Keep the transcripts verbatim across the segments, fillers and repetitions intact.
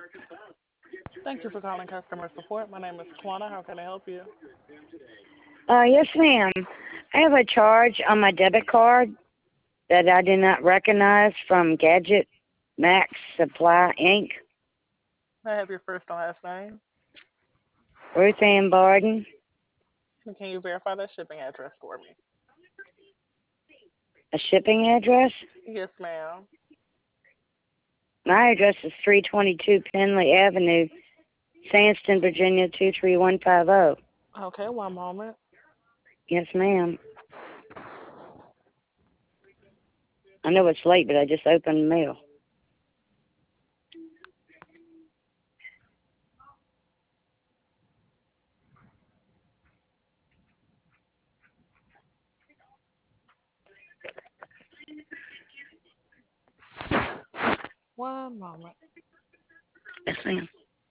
Thank you for calling customer support. My name is Kwana. How can I help you? Uh, yes, ma'am. I have a charge on my debit card that I did not recognize from Gadget Max Supply Inc. May I have your first and last name? Ruth Ann Barden. And can you verify that shipping address for me? A shipping address? Yes, ma'am. My address is three twenty-two Penley Avenue, Sandston, Virginia two three one five zero. Okay, one moment. Yes, ma'am. I know it's late, but I just opened the mail. One moment. Yes, ma'am.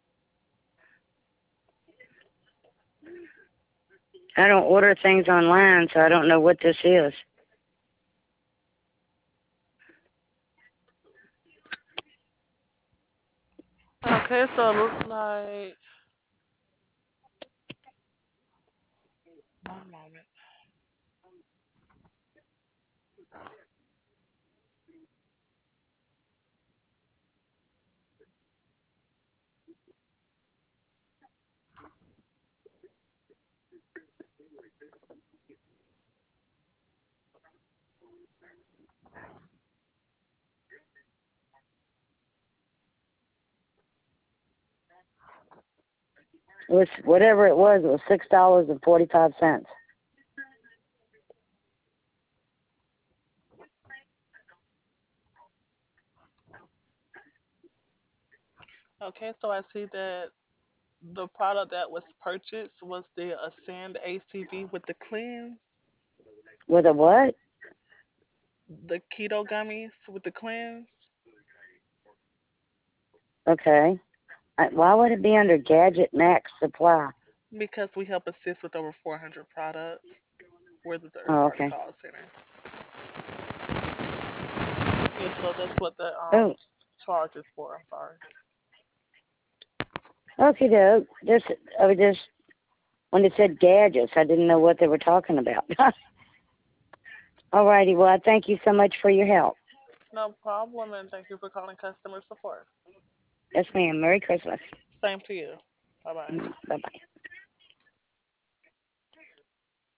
I don't order things online, so I don't know what this is. Okay, so it looks like one moment. It was whatever it was. It was six dollars and forty-five cents. Okay, so I see that the product that was purchased was the Ascend A C V with the cleanse, With a what? the keto gummies with the cleanse, Okay. I, why would it be under Gadget Max Supply? because we help assist with over four hundred products. We're the third Oh, party okay. call center. Yeah, so that's what the um Oh, charge is for. I'm sorry. okay, doke. Just, I was just, when it said gadgets, I didn't know what they were talking about. All righty. Well, I thank you so much for your help. No problem, and thank you for calling customer support. Yes, ma'am. Merry Christmas. Same to you. Bye bye. Bye bye.